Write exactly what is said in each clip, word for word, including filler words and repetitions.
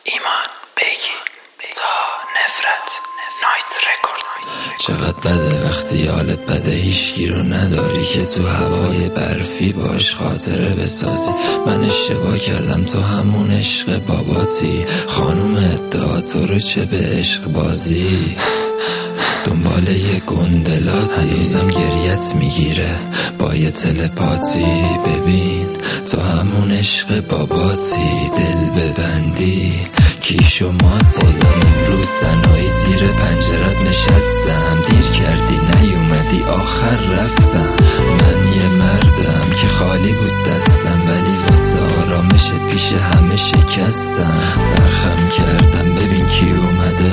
ایمان بگین تا نفرت نایت رکورد. چقدر بده وقتی حالت بده هیچگی رو نداری که تو هوای برفی باش خاطره بسازی. من اشتباه کردم تو همون عشق باباتی، خانوم ادعا تو رو چه به عشق بازی، دنبال یه گندلاتی، هنوزم گریت میگیره با یه تلپاتی. ببین تو همون عشق باباتی، دل ببندی کیش و ماتی. بازم امروز تنهایی زیر پنجرت نشستم، دیر کردی نیومدی آخر رفتم. من یه مردم که خالی بود دستم، ولی واسه آرامش پیش همه شکستم. سرخم کردم ببین کی اومده،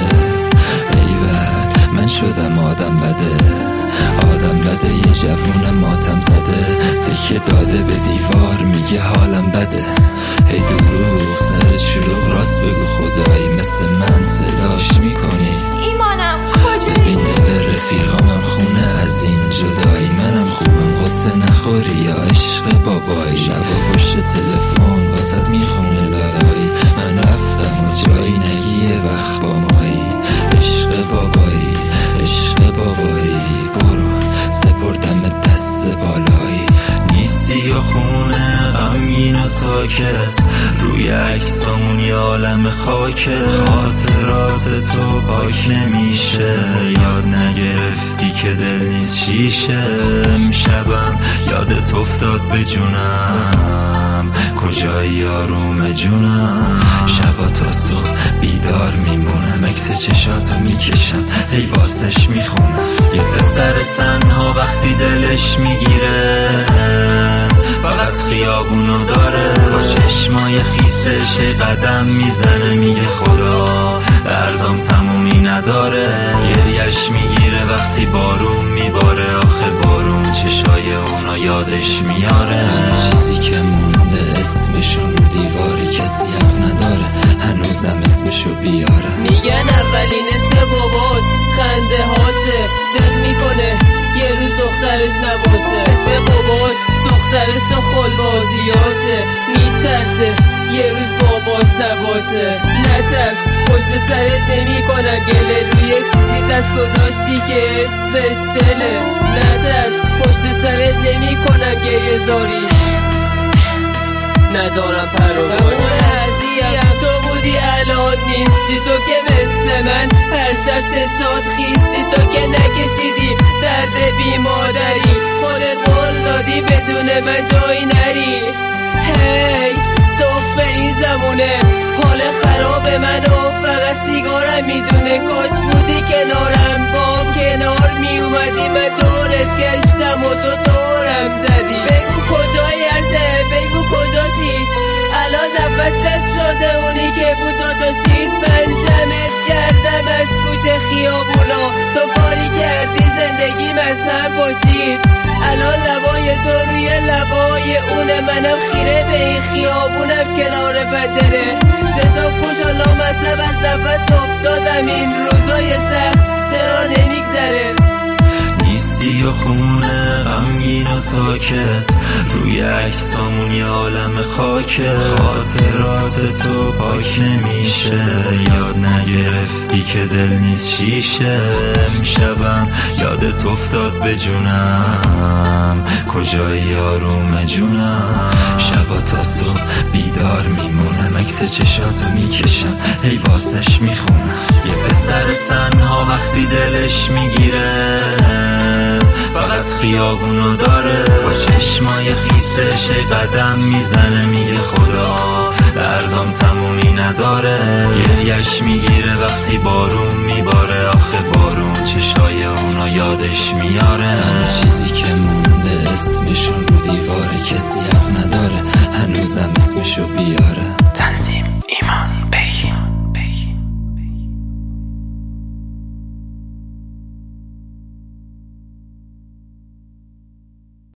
ایول من شدم آدم بده. آدم بده یه جوون ماتم زده، تکه داده به دیوار میگه حالم بده. هی دروغ سرت شلوغ، راست بگو خدایی مثل من صداش میکنی. ایمانم کجایی؟ ببین دل رفیقامم خونه از این جدایی. منم خوبم قصه نخوری یا عشق بابایی. شبا پشت تلفن واسط میخونه لالایی. من رفتم و جایی نگی یه وقت با مایی. عشق بابایی عشق بابایی، برو سپردم دست بالایی. نیستی و خونه غمگین و ساکت، روی عکسامون یه عالم خاکه. خاطرات تو پاک نمیشه، یاد نگرفتی که دل نیست شیشه. امشبم یادت افتاد به جونم، کجایی آروم جونم. شبا تا صبح بیدار میمونم، عکس چشاتو میکشم هی واسش میخونم. یه پسر تنها وقتی دلش میگیره، فقط خیابونو داره. با چشمای خیسش قدم میزنه، میگه خدا دردام تمومی نداره. گریش میگیره وقتی بارون میباره، آخه بارون چشای اونا یادش میاره. تنها چیزی که مونده اسمشون رو دیواری، کسی حق نداره هنوزم اسمشو بیاره. میگن اولین عشق باباست، خنده هاسه، دل میکنه یه روز دخترش نباشه. عشق باباش دخترش و خلبازیاسه، میترسه یه روز باباش نباشه. نترس پشت سرت نمی کنم گله، روی چیزی دست گذاشتی که اسمش دله. نترس پشت سرت نمی کنم گریه زاری، ندارم پروانه. عزیزم تو بودی الان نیستی، تو که مثل من هر شب چشات خیستی. تو که نکشیدی درد بی مادری، خودت قول دادی بدون من جایی نری. هی تو به این زمونه حال خراب منو، فقط سیگارم میدونه. کاش بودی کنارم، با کنار میومدی. من دورت گشتم و تو دورم زدی. بگو کجای ارزه، بگو کجاشی الان نفست شده اونی که بود داداشید. من جمعت کردم از کوچه خیابونا، تو کاری کردی زندگی مذهب باشید. الان لبای تو روی لبای اونه، منم خیره به این خیابونم کنار پنجره. چشم پوشالا مذهب از نفس افتادم، این روزای سخت چرا نمیگذره. نیستی و خونه غمگین و ساکت، روی عکسامون یه عالم خاکه. خاطرات تو پاک نمیشه، یاد نگرفتی که دل نیست شیشه. امشبم یادت افتاد به جونم، کجایی آروم جونم. شبا تا صبح بیدار میمونم، عکس چشاتو میکشم هی واسش میخونم. یه پسر تنها وقتی دلش میگیره، فقط خیابونو داره. با چشمای خیسش قدم میزنه، میگه خدا دردام تمومی نداره. گریش میگیره وقتی بارون میباره، آخه بارون چشای اونا یادش میاره. تنها چیزی که مونده اسمشون رو دیواره، کسی حق نداره هنوزم اسمشو بیاره.